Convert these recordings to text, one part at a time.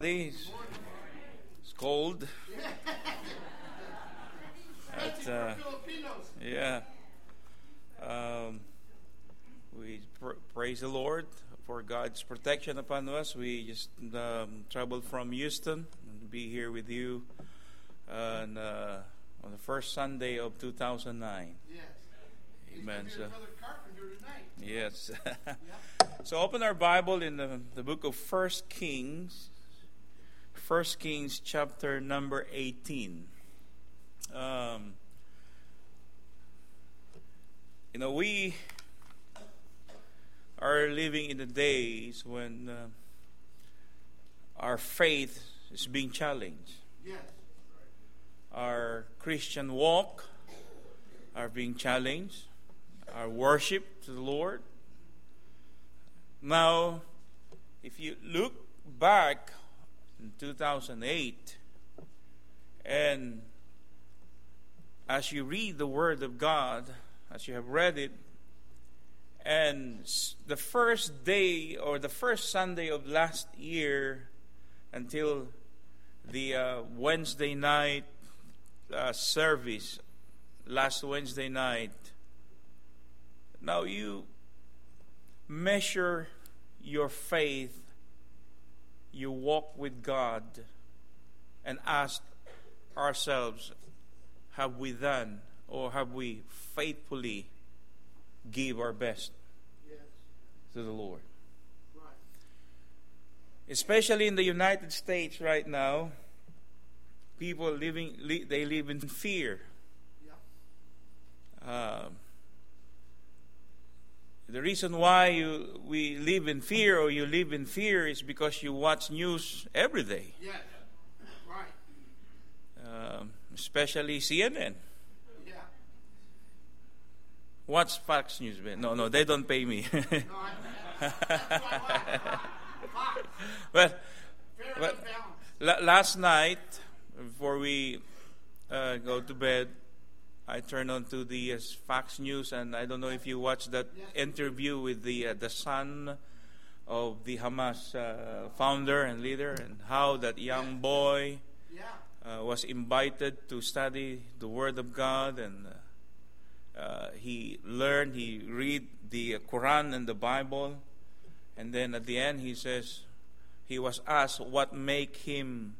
everybody. It's cold. Yeah. We praise the Lord for God's protection upon us. We just traveled from Houston and be here with you on the first Sunday of 2009. Yes. Amen. So, Brother Carpenter tonight. Yes. Yep. So open our Bible in the book of 1 Kings. 1 Kings chapter number 18. We are living in the days when our faith is being challenged. Yes. Our Christian walk are being challenged. Our worship to the Lord. Now, if you look back in 2008, and as you read the Word of God, as you have read it, and the first day or the first Sunday of last year until the Wednesday night service, last Wednesday night, now you measure your faith, you walk with God, and ask ourselves, have we done or have we faithfully give our best to the Lord? Right. Especially in the United States right now, people they live in fear. Yep. The reason why we live in fear or you live in fear is because you watch news every day. Yes. Right. Especially CNN. Yeah. What's Fox News? No, they don't pay me. No, that's why Fox. but Fair and balanced. last night, before we go to bed, I turned on to the Fox News, and I don't know if you watched that interview with the son of the Hamas founder and leader, and how that young boy was invited to study the Word of God, and he read the Quran and the Bible, and then at the end he says, he was asked what make him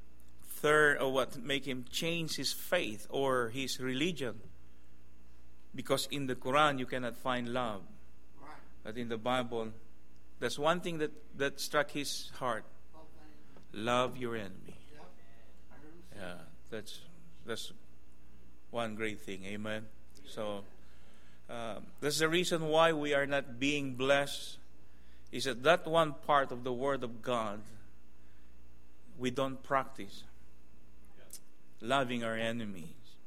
change his faith or his religion. Because in the Quran you cannot find love. Right. But in the Bible, that's one thing that struck his heart. Love your enemy. Yep. I heard him say Yeah, that's one great thing. Amen. So that's the reason why we are not being blessed. Is that one part of the Word of God we don't practice. Loving our enemies.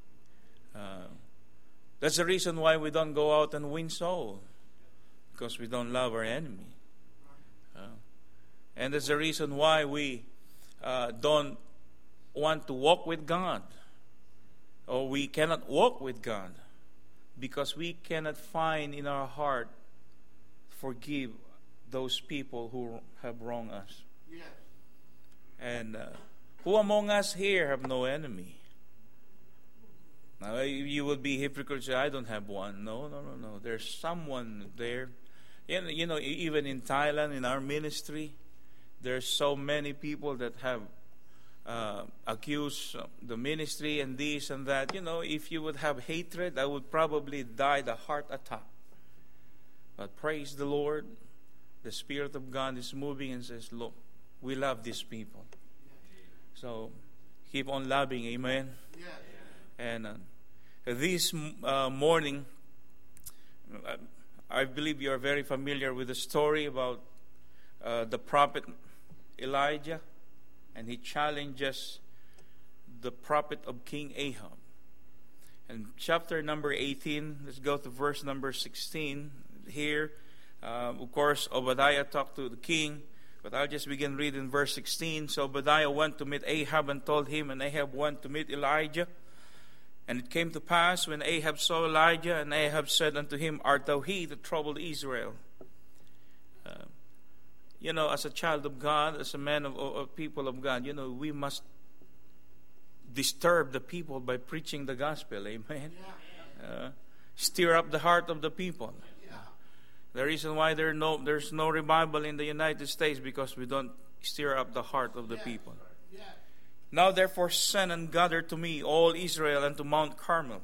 That's the reason why we don't go out and win souls, because we don't love our enemy. And that's the reason why we don't want to walk with God, or we cannot walk with God, because we cannot find in our heart forgive those people who have wronged us. yes. And who among us here have no enemy? Now, you would be hypocrite. I don't have one. No. There's someone there. Even in Thailand, in our ministry, there's so many people that have accused the ministry and this and that. If you would have hatred, I would probably die the heart attack. But praise the Lord, the Spirit of God is moving and says, look, we love these people. So keep on loving, amen. Yes. And this morning, I believe you are very familiar with the story about the prophet Elijah, and he challenges the prophet of King Ahab. And chapter number 18, let's go to verse number 16. Here, of course, Obadiah talked to the king, but I'll just begin reading verse 16. So Obadiah went to meet Ahab and told him, and Ahab went to meet Elijah. And it came to pass, when Ahab saw Elijah, and Ahab said unto him, Art thou he that troubled Israel? as a child of God, as a man of people of God, we must disturb the people by preaching the gospel. Amen. Stir up the heart of the people. The reason why there's no revival in the United States, because we don't stir up the heart of the people. Now therefore send and gather to me all Israel unto Mount Carmel.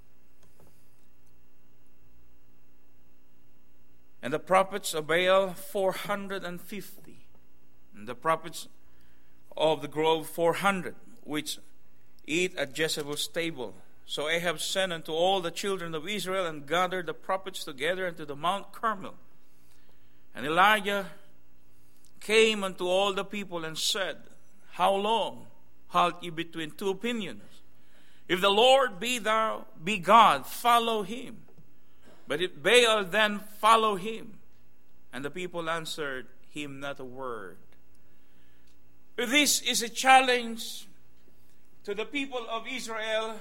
And the prophets of Baal 450. And the prophets of the grove 400, which eat at Jezebel's table. So Ahab sent unto all the children of Israel, and gathered the prophets together unto the Mount Carmel. And Elijah came unto all the people and said, How long halt ye between two opinions? If the Lord be God, follow him. But if Baal, then follow him. And the people answered him not a word. This is a challenge to the people of Israel.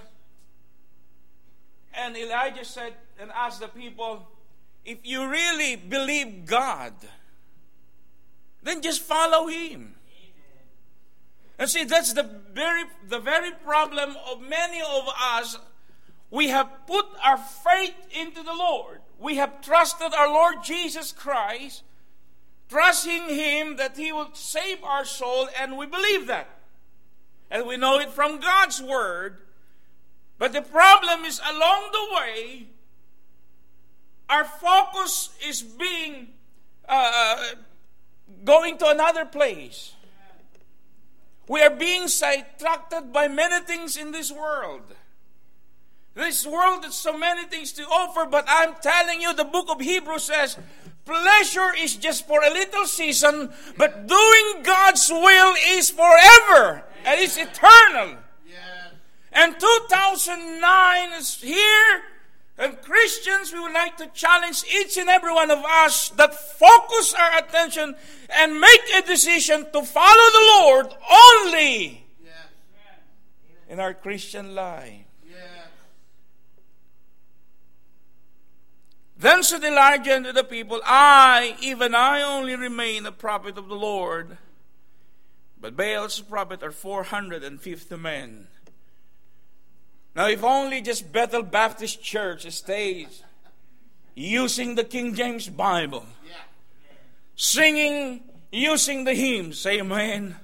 And Elijah said and asked the people, if you really believe God, then just follow him. And see, that's the very problem of many of us. We have put our faith into the Lord. We have trusted our Lord Jesus Christ, trusting him that he will save our soul, and we believe that. And we know it from God's word. But the problem is, along the way, our focus is being going to another place. We are being sidetracked by many things in this world. This world has so many things to offer, but I'm telling you, the book of Hebrews says, pleasure is just for a little season, but doing God's will is forever, and it's eternal. And 2009 is here, and Christians, we would like to challenge each and every one of us that focus our attention and make a decision to follow the Lord only in our Christian life. Then said Elijah unto the people, even I only remain a prophet of the Lord, but Baal's prophet are 450 men. Now, if only just Bethel Baptist Church stays using the King James Bible, singing, using the hymns, say amen.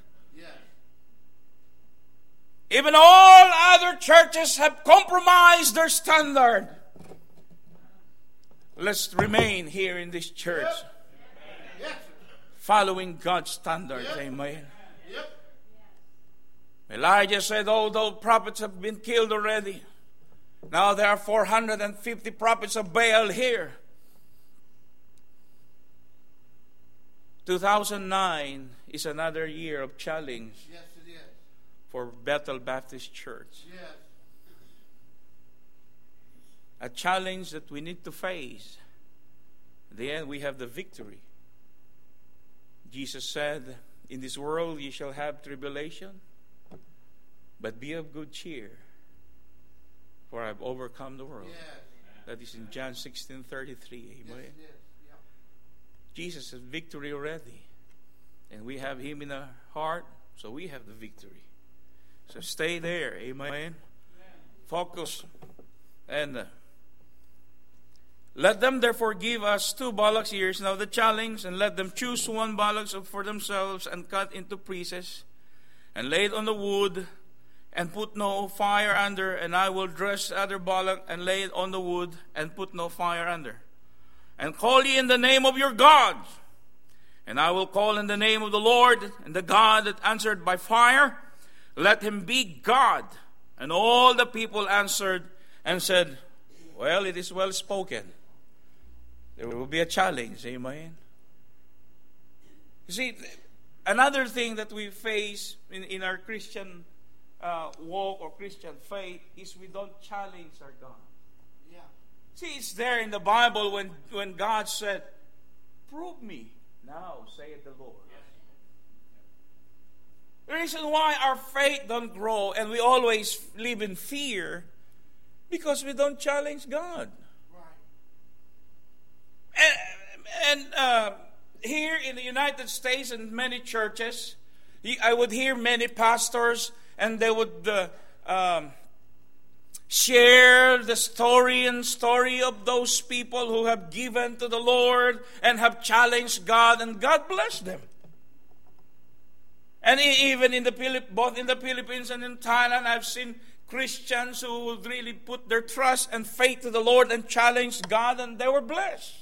Even all other churches have compromised their standard. Let's remain here in this church, following God's standards, amen. Elijah said, although prophets have been killed already, now there are 450 prophets of Baal here. 2009 is another year of challenge for Bethel Baptist Church. A challenge that we need to face. At the end, we have the victory. Jesus said, in this world ye shall have tribulation, but be of good cheer, for I have overcome the world. That is in John 16:33. Amen. Jesus has victory already. And we have him in our heart, so we have the victory. So stay there. Amen. Focus. And let them therefore give us 2 bullocks ears. Now the challenge, and let them choose 1 bullock for themselves, and cut into pieces, and lay it on the wood, and put no fire under, and I will dress other bullock, and lay it on the wood, and put no fire under. And call ye in the name of your gods, and I will call in the name of the Lord, and the God that answered by fire, let him be God. And all the people answered and said, well, it is well spoken. There will be a challenge, amen. You see, another thing that we face in our Christian walk or Christian faith is we don't challenge our God. See, it's there in the Bible when God said, prove me now, saith the Lord. The reason why our faith don't grow and we always live in fear, because we don't challenge God. here in the United States in many churches, I would hear many pastors, and they would share the story of those people who have given to the Lord and have challenged God, and God bless them. And even in both in the Philippines and in Thailand, I've seen Christians who would really put their trust and faith to the Lord and challenge God, and they were blessed.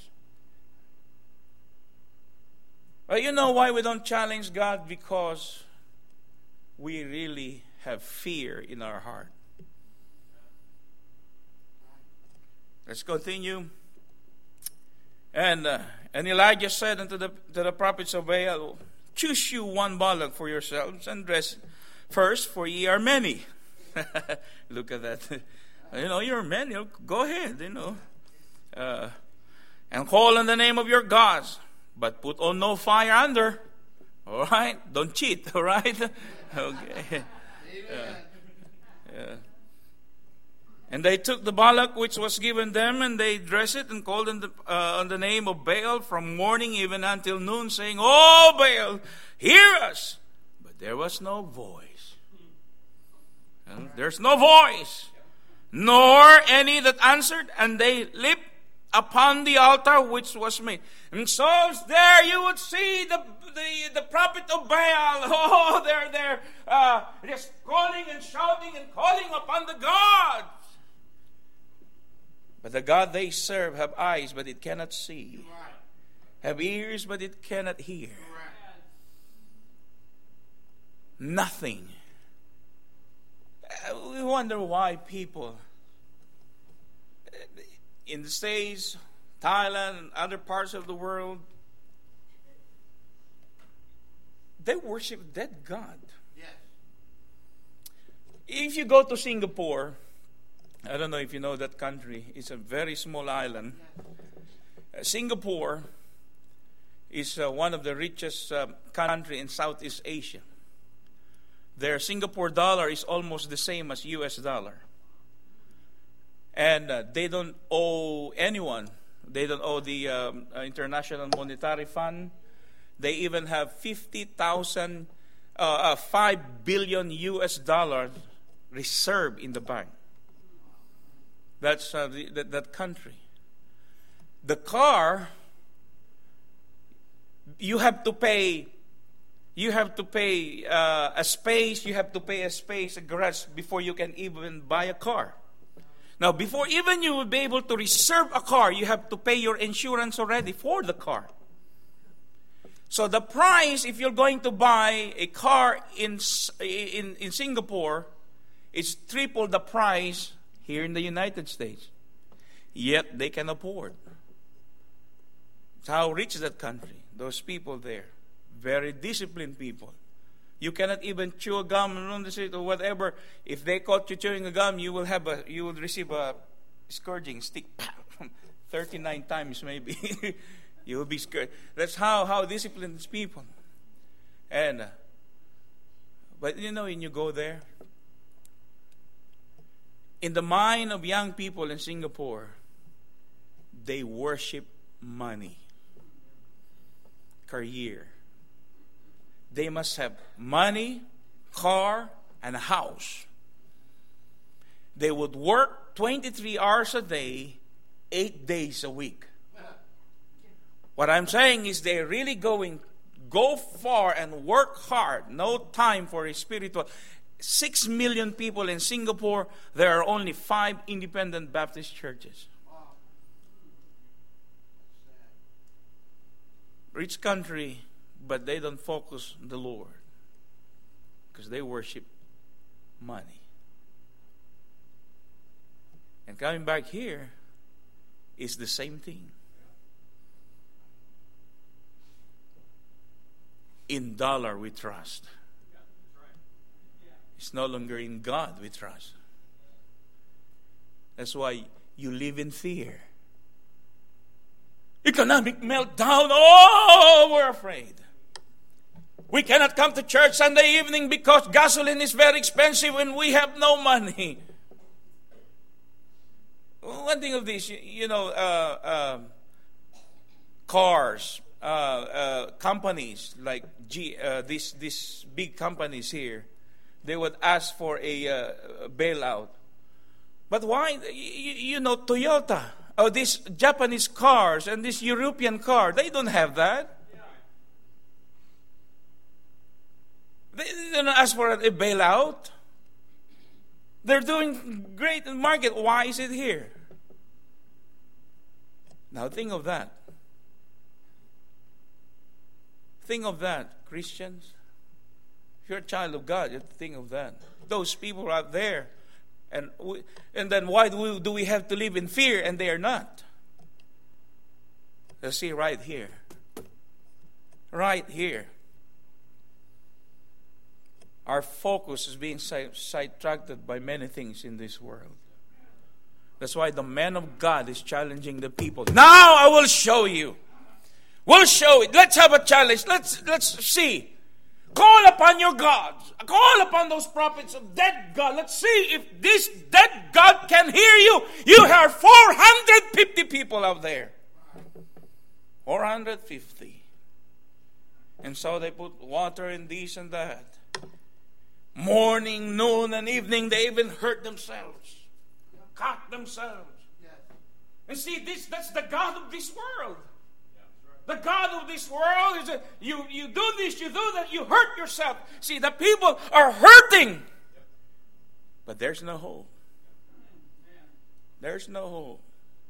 But you know why we don't challenge God? Because we really have fear in our heart. Let's continue. And Elijah said unto the prophets of Baal, choose you one Balak for yourselves, and dress first, for ye are many. Look at that. You're many. Go ahead, and call on the name of your gods, but put on no fire under. All right? Don't cheat, all right? Okay. Yeah. And they took the Balak which was given them, and they dressed it and called on the name of Baal from morning even until noon, saying, O Baal, hear us. But there was no voice. There's no voice, nor any that answered, and they leaped upon the altar which was made. And so there you would see the prophet of Baal. Oh, they're just calling and shouting and calling upon the gods. But the God they serve have eyes, but it cannot see. Have ears, but it cannot hear. Nothing. We wonder why people in the States, Thailand, and other parts of the world, they worship dead God. Yes. If you go to Singapore, I don't know if you know that country. It's a very small island. Singapore is one of the richest country in Southeast Asia. Their Singapore dollar is almost the same as US dollar. And they don't owe anyone. They don't owe the International Monetary Fund. They even have 5 billion US dollars reserved in the bank. That's that country. The car, you have to pay a space. You have to pay a space, a garage, before you can even buy a car. Now, before even you will be able to reserve a car, you have to pay your insurance already for the car. So the price, if you're going to buy a car in Singapore, it's triple the price here in the United States. Yet they can afford. It's how rich is that country. Those people there, very disciplined people. You cannot even chew a gum on the street or whatever. If they caught you chewing a gum, you will receive a scourging stick. 39 times maybe. You will be scared. That's how disciplined these people. And but when you go there, in the mind of young people in Singapore, they worship money, career. They must have money, car, and a house. They would work 23 hours a day, 8 days a week. What I'm saying is they're really go far and work hard. No time for a spiritual. 6 million people in Singapore, there are only 5 independent Baptist churches. Rich country, but they don't focus on the Lord because they worship money. And coming back here is the same thing. In dollar we trust. It's no longer in God we trust. That's why you live in fear. Economic meltdown. Oh, we're afraid. We cannot come to church Sunday evening because gasoline is very expensive and we have no money. One thing of this, cars. companies like these big companies here, they would ask for a bailout. But why? You know, Toyota, or these Japanese cars and this European car, they don't have that. They don't ask for a bailout. They're doing great in the market. Why is it here? Now think of that. Think of that, Christians. If you're a child of God, you have to think of that. Those people out there. And then why do we have to live in fear and they are not? Let's see right here. Right here. Our focus is being sidetracked by many things in this world. That's why the man of God is challenging the people. Now I will show you. We'll show it. Let's have a challenge. Let's see. Call upon your gods. Call upon those prophets of dead God. Let's see if this dead God can hear you. You have 450 people out there. 450. And so they put water in this and that. Morning, noon, and evening, they even hurt themselves. Cut themselves. And see, that's the God of this world. The God of this world is that you do this, you do that, you hurt yourself. See, the people are hurting. But there's no hope. There's no hope.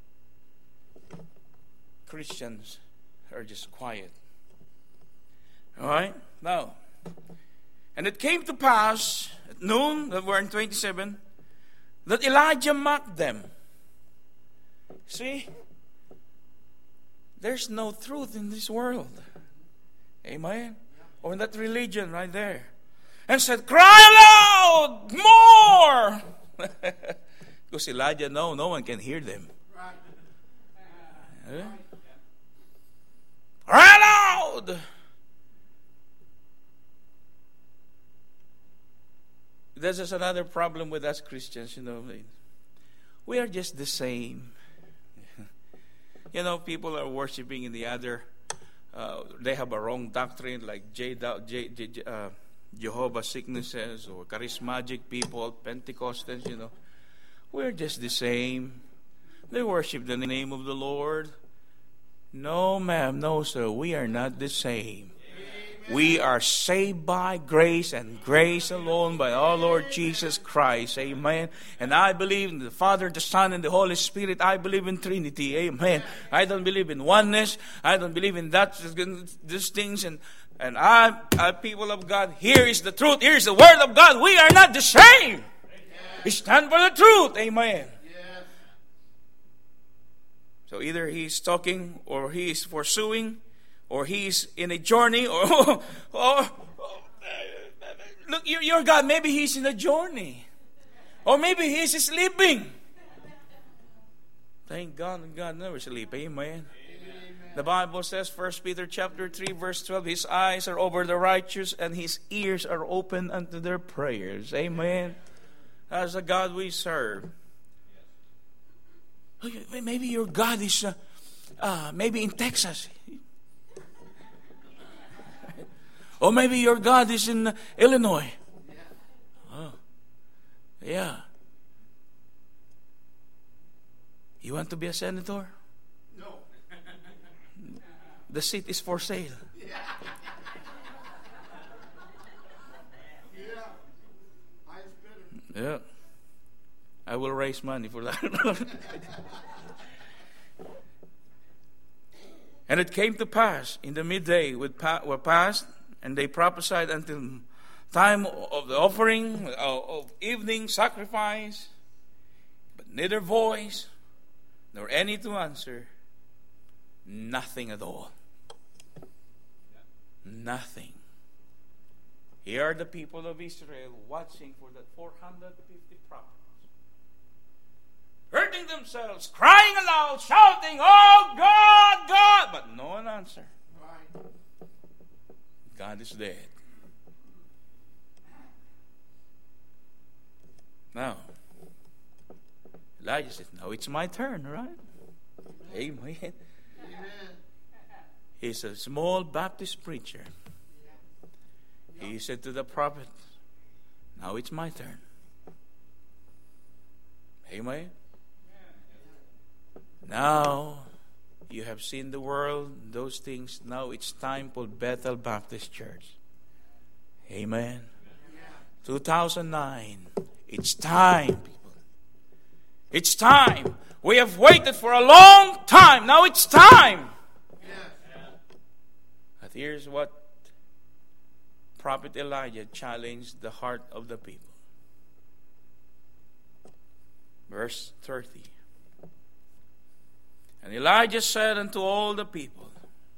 Christians are just quiet. All right? Now, and it came to pass at noon, that we're in 27, that Elijah mocked them. See? There's no truth in this world. Amen? Or in that religion right there. And said, cry aloud more! Because Elijah, no one can hear them. Yeah? Cry aloud! This is another problem with us Christians, you know. We are just the same. You know, people are worshiping in the other, they have a wrong doctrine like Jehovah's Witnesses or charismatic people, Pentecostals, you know. We're just the same. They worship the name of the Lord. No, ma'am, no, sir, we are not the same. We are saved by grace and grace alone by our Lord Jesus Christ. Amen. And I believe in the Father, the Son, and the Holy Spirit. I believe in Trinity. Amen. I don't believe in oneness. I don't believe in these things. And I, people of God, here is the truth. Here is the Word of God. We are not the same. We stand for the truth. Amen. So either he's talking or he is pursuing, or he's in a journey, or look, your God, maybe he's in a journey. Or maybe he's sleeping. Thank God, God never sleeps. Amen. The Bible says, 1 Peter chapter 3, verse 12, His eyes are over the righteous, and His ears are open unto their prayers. Amen. That's the God we serve. Maybe your God is maybe in Texas. Or maybe your God is in Illinois. Oh, yeah. You want to be a senator? No. The seat is for sale. Yeah. Highest bidder. Yeah. I will raise money for that. And it came to pass in the midday were past, and they prophesied until time of the offering of evening sacrifice, but neither voice nor any to answer, nothing at all. Nothing. Here are the people of Israel watching for that 450 prophets, hurting themselves, crying aloud, shouting, "Oh God, God!" But no one answered. Right. God is dead. Now, Elijah says, "Now it's my turn, right?" Amen. Amen. He's a small Baptist preacher. He said to the prophet, now it's my turn. Amen. Now you have seen the world, those things. Now it's time for Bethel Baptist Church. Amen. 2009. It's time, people. It's time. We have waited for a long time. Now it's time. But here's what Prophet Elijah challenged the heart of the people. Verse 30. And Elijah said unto all the people,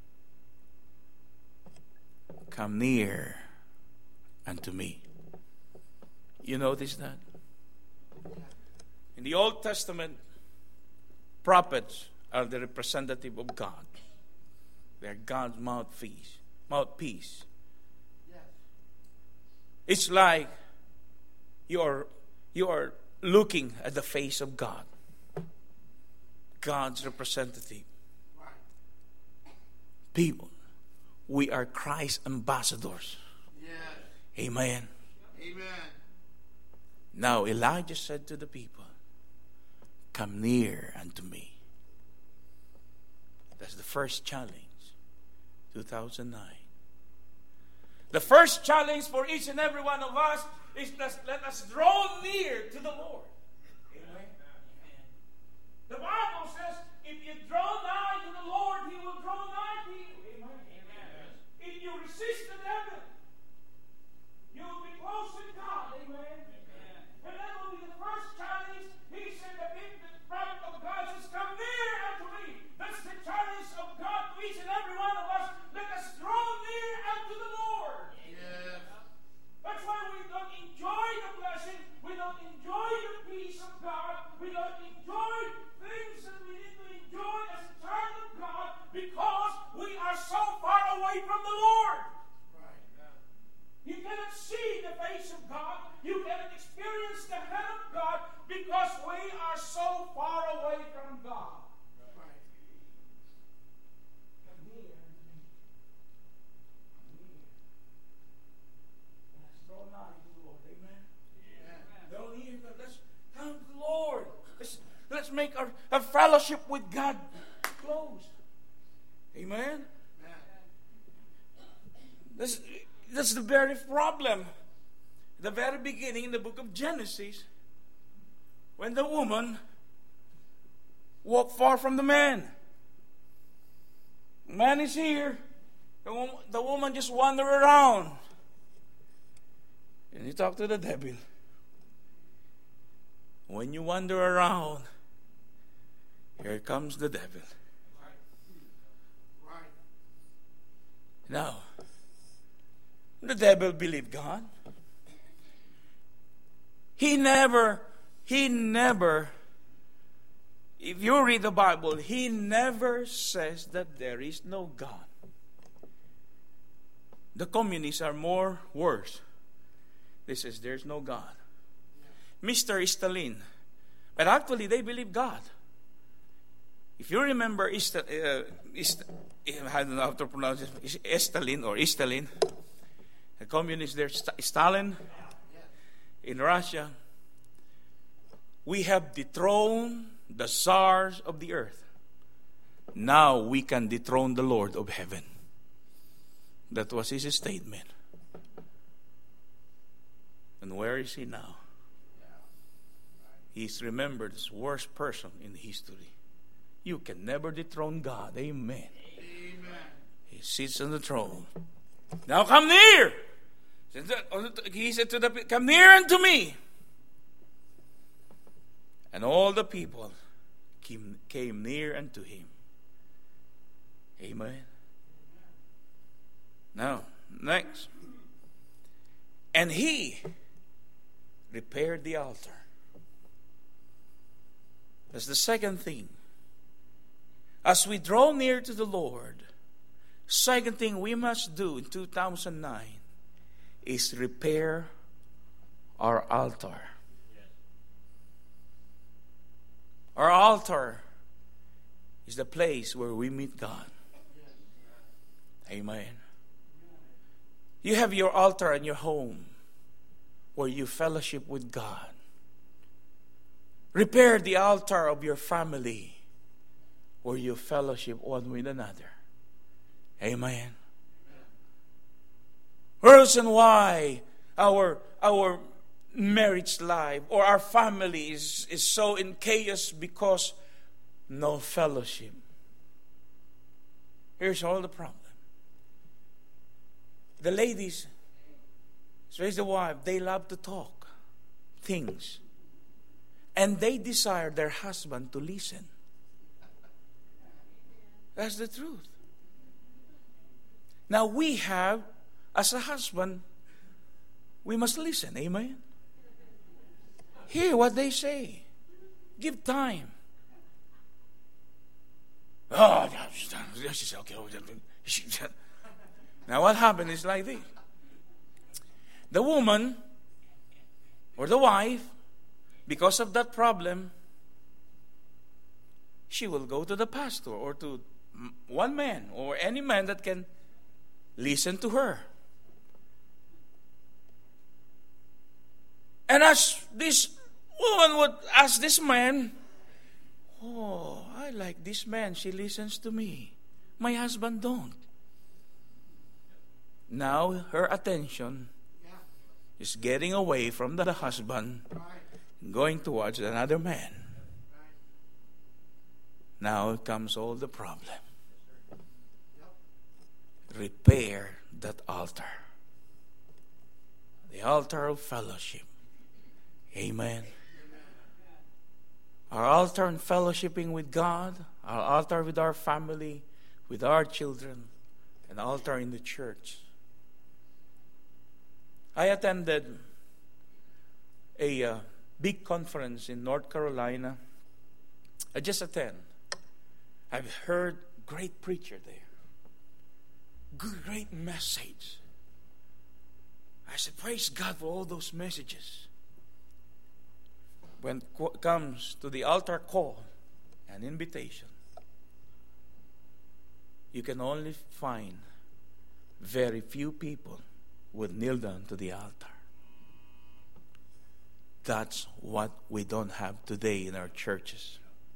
come near unto me. You notice that? In the Old Testament, prophets are the representative of God. They are God's mouthpiece. It's like you are looking at the face of God. God's representative. People, we are Christ's ambassadors. Yes. Amen. Amen. Now Elijah said to the people, come near unto me. That's the first challenge, 2009. The first challenge for each and every one of us is let us draw near to the Lord. Amen. The Bible says, if you draw nigh to the Lord, He will draw nigh to you. Amen. If you resist the devil, you will be close to God. Amen. And that will be the first challenge. He said, the prophet of God says, come near unto me. That's the challenge of God to each and every one of us. Let us draw near unto the Lord. Yes. That's why we don't enjoy the blessing. We don't enjoy the peace of God. We don't enjoy things that we need to enjoy as a child of God because we are so far away from the Lord. Right. You cannot see the face of God. You cannot experience the hand of God because we are so far away from God. Right. Come near unto me. Come near. Let's draw nigh to the Lord. Amen. Draw near. Let's come to the Lord. Let's make our fellowship with God close. Amen. That's the very problem. The very beginning in the book of Genesis, when the woman walked far from the man. The man is here. The woman just wandered around. And he talked to the devil. When you wander around, here comes the devil. Right. Now, the devil believed God. He never, if you read the Bible, he never says that there is no God. The communists are worse. They says there's no God. Mr. Stalin. But actually they believe God. If you remember I don't know how to pronounce it, Stalin, the communist there, Stalin, in Russia, we have dethroned the czars of the earth. Now we can dethrone the Lord of heaven. That was his statement. And where is he now? He's remembered as the worst person in history. You can never dethrone God. Amen. Amen. He sits on the throne. Now come near. He said to the people, come near unto me. And all the people came near unto him. Amen. Now, next. And he repaired the altar. That's the second thing. As we draw near to the Lord, second thing we must do in 2009 is repair our altar. Our altar is the place where we meet God. Amen. You have your altar in your home where you fellowship with God. Repair the altar of your family where you fellowship one with another. Amen. Reason why our marriage life or our family is so in chaos because no fellowship. Here's all the problem. The ladies, especially the wife, they love to talk things. And they desire their husband to listen. That's the truth. Now we have, as a husband, we must listen. Amen? Hear what they say. Give time. Oh, she said, okay. Now what happened is like this. The woman or the wife, because of that problem, she will go to the pastor or to one man or any man that can listen to her. And as this woman would ask this man, oh, I like this man. She listens to me. My husband don't. Now her attention is getting away from the husband, going towards another man. Now comes all the problem. Repair that altar. The altar of fellowship. Amen. Our altar in fellowshipping with God, our altar with our family, with our children, an altar in the church. I attended a big conference in North Carolina. I just attend. I've heard great preacher there. Great message. I said, praise God for all those messages. When it comes to the altar call and invitation, you can only find very few people would kneel down to the altar. That's what we don't have today in our churches.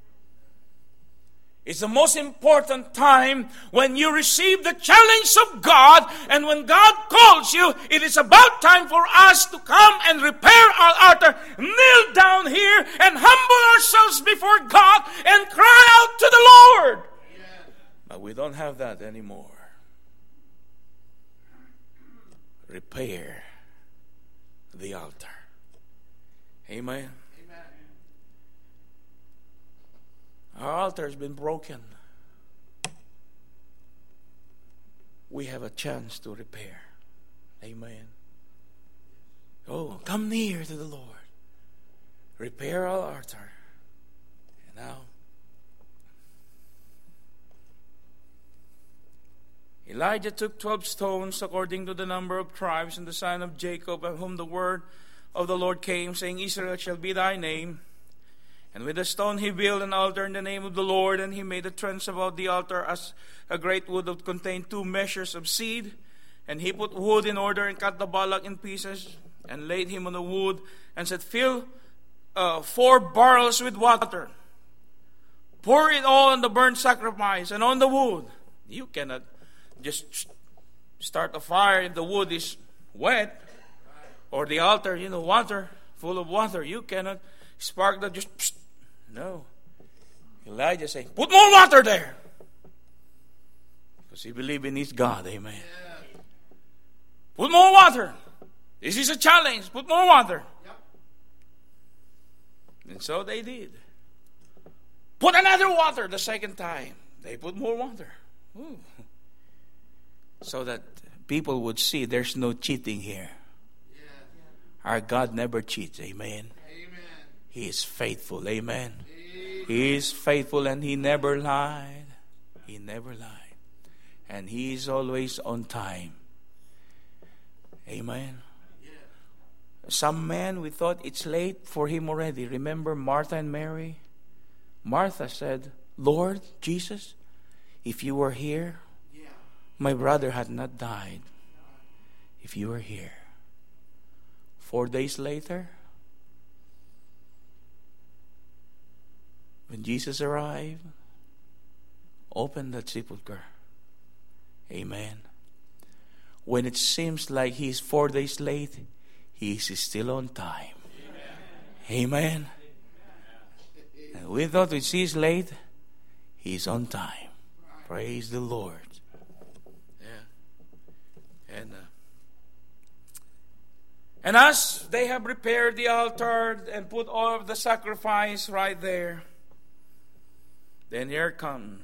It's the most important time when you receive the challenge of God, and when God calls you, it is about time for us to come and repair our altar, kneel down here and humble ourselves before God and cry out to the Lord. Yes. But we don't have that anymore. Repair the altar. Amen. Our altar has been broken. We have a chance to repair. Amen. Oh, come near to the Lord. Repair our altar. And now, Elijah took 12 stones according to the number of tribes and the son of Jacob, of whom the word of the Lord came, saying, Israel shall be thy name. And with a stone he built an altar in the name of the Lord, and he made a trench about the altar as a great wood that contained 2 measures of seed. And he put wood in order and cut the ballock in pieces and laid him on the wood and said, fill 4 barrels with water. Pour it all on the burnt sacrifice and on the wood. You cannot just start a fire if the wood is wet, or the altar, water, full of water. You cannot spark that just... No. Elijah saying, put more water there. Because he believed in his God. Amen. Yeah. Put more water. This is a challenge. Put more water. Yep. And so they did. Put another water the second time. They put more water. Ooh. So that people would see there's no cheating here. Yeah. Our God never cheats. Amen. He is faithful. Amen. He is faithful, and He never lied. He never lied. And He is always on time. Amen. Some men, we thought it's late for Him already. Remember Martha and Mary? Martha said, Lord Jesus, if you were here, my brother had not died if you were here. 4 days later, when Jesus arrived, opened that sepulchre. Amen. When it seems like he's 4 days late, he is still on time. Amen. And we thought he's late, he's on time. Praise the Lord. Yeah. And as they have prepared the altar and put all of the sacrifice right there, then here it comes.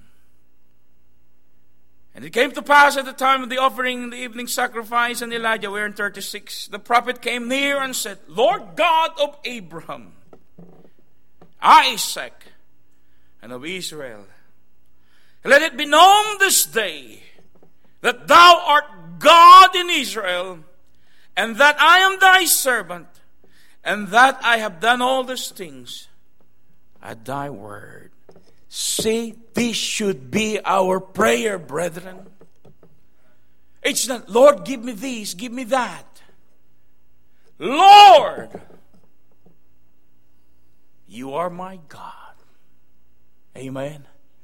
And it came to pass at the time of the offering the evening sacrifice, and Elijah, we're in 36, the prophet came near and said, Lord God of Abraham, Isaac, and of Israel, let it be known this day that thou art God in Israel, and that I am thy servant, and that I have done all these things at thy word. See, this should be our prayer, brethren. It's not, Lord, give me this, give me that. Lord, you are my God. Amen.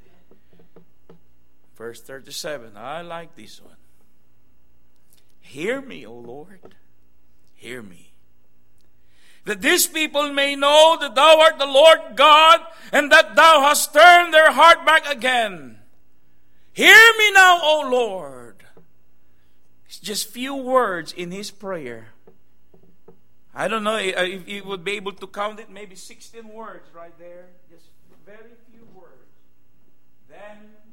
Verse 37, I like this one. Hear me, O Lord, hear me. That these people may know that thou art the Lord God, and that thou hast turned their heart back again. Hear me now, O Lord. It's just few words in his prayer. I don't know if you would be able to count it, maybe 16 words right there. Just very few words. Then